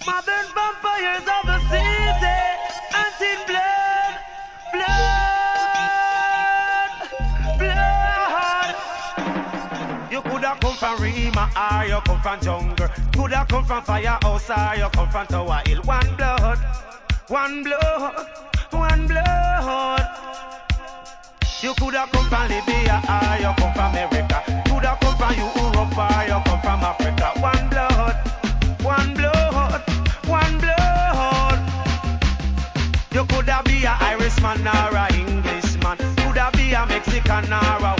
Modern vampires of the city, hunting blood, blood. You coulda come from Rima or you come from jungle. Coulda come from Firehouse or you come from Tower Hill. One blood, one blood, one blood. You coulda come from Libya or you come from America. Coulda come from Europe or you come from Africa. One blood, one blood, one blood. You coulda be a Irishman or a Englishman. Coulda be a Mexican or a